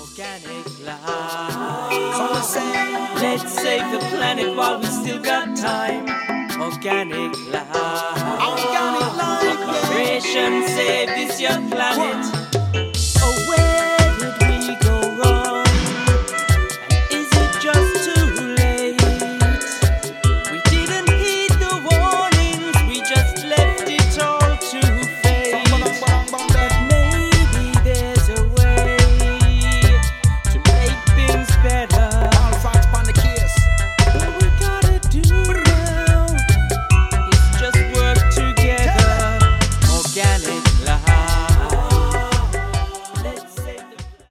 Organic life. Let's save the planet while we still got time. Organic life. Operation Save This Young Planet.